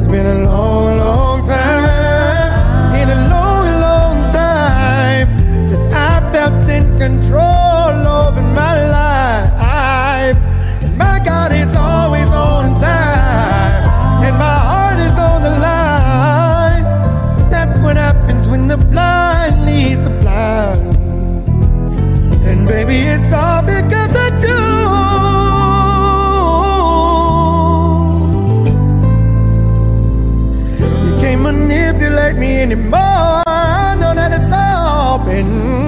been a long, long time. In a long, long time since I felt in control over my life. And my God is always on time, and my heart is on the line. That's what happens when the blind leads the blind. And baby, it's all because of you. You can't manipulate me anymore. I know that it's all been